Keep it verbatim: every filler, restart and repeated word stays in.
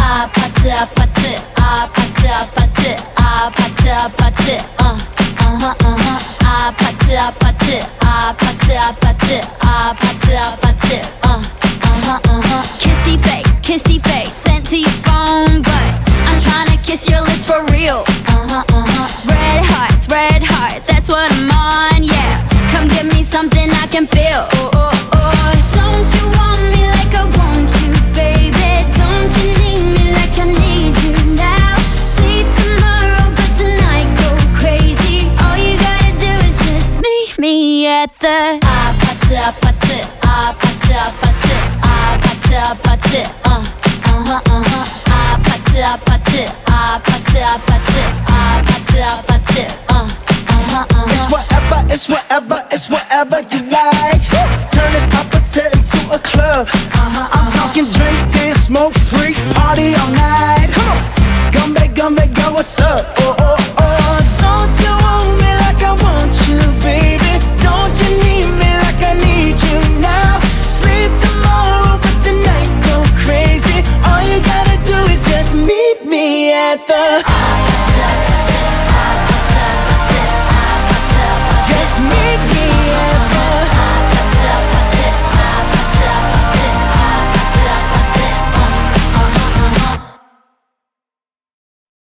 아파트 아파트 아파트 아파트 아파트 아파트 어 어허 어허 아파트 아파트 아파트 아파트 아파트 아파트 어 어허 어허 Kissy face kissy face sent to your phone but I'm tryna kiss your lips for real uh-huh uh-huh red hearts red hearts that's what I'm on yeah come give me something I can feel oh oh oh don't you want me like I want you baby don't you need me like I need you now sleep tomorrow but tonight go crazy all you gotta do is just meet me at the 아파트 아파트 아파트 아파트 아파트 아파트 어 어허 어허 아파트 아파트 아파트 아파트 아파트 아파트 어 어허 어허 It's whatever, it's whatever, it's whatever you like. Turn this opposite into a club. I'm talking drink, dance, smoke, freak, party all night. Come on, come back, come back, girl, what's up? Oh, oh, oh, don't you want me like I want you, baby? Don't you need me like I need you now? Sleep tomorrow, but tonight go crazy. All you gotta do is just meet me at the